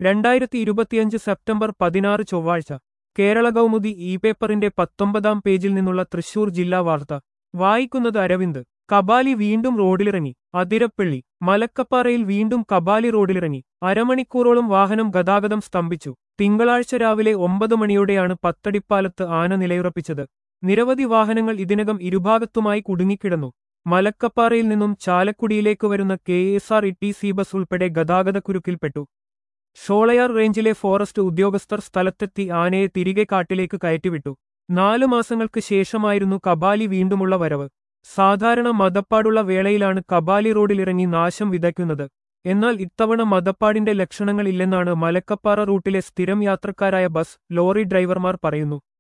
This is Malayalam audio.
2025 സെപ്റ്റംബർ 16 ചൊവ്വാഴ്ച കേരള കൗമുദി പേപ്പറിന്റെ 19-ാം പേജിൽ നിന്നുള്ള തൃശൂർ ജില്ലാ വാർത്ത വായിക്കുന്നത് അരവിന്ദ്. കബാലി വീണ്ടും റോഡിലിറങ്ങി. അതിരപ്പള്ളി. മലക്കപ്പാറയിൽ വീണ്ടും കബാലി റോഡിലിറങ്ങി. അരമണിക്കൂറോളം വാഹനം ഗതാഗതം സ്തംഭിച്ചു. തിങ്കളാഴ്ച രാവിലെ 9 മണിയോടെയാണ് പത്തടിപ്പാലത്ത് ആന നിലയുറപ്പിച്ചത്. നിരവധി വാഹനങ്ങൾ ഇതിനകം ഇരുഭാഗത്തുമായി കുടുങ്ങിക്കിടന്നു. മലക്കപ്പാറയിൽ നിന്നും ചാലക്കുടിയിലേക്ക് വരുന്ന KSRTC ബസ് ഉൾപ്പെടെ ഗതാഗതക്കുരുക്കിൽപ്പെട്ടു. ഷോളയാർ റേഞ്ചിലെ ഫോറസ്റ്റ് ഉദ്യോഗസ്ഥർ സ്ഥലത്തെത്തി ആനയെ തിരികെ കാട്ടിലേക്ക് കയറ്റിവിട്ടു. 4 മാസങ്ങൾക്ക് ശേഷമായിരുന്നു കബാലി വീണ്ടുമുള്ള വരവ്. സാധാരണ മദപ്പാടുള്ള വേളയിലാണ് കബാലി റോഡിലിറങ്ങി നാശം വിതയ്ക്കുന്നത്. എന്നാൽ ഇത്തവണ മദപ്പാടിന്റെ ലക്ഷണങ്ങൾ ഇല്ലെന്നാണ് മലക്കപ്പാറ റൂട്ടിലെ സ്ഥിരം യാത്രക്കാരായ ബസ്, ലോറി ഡ്രൈവർമാർ പറയുന്നു.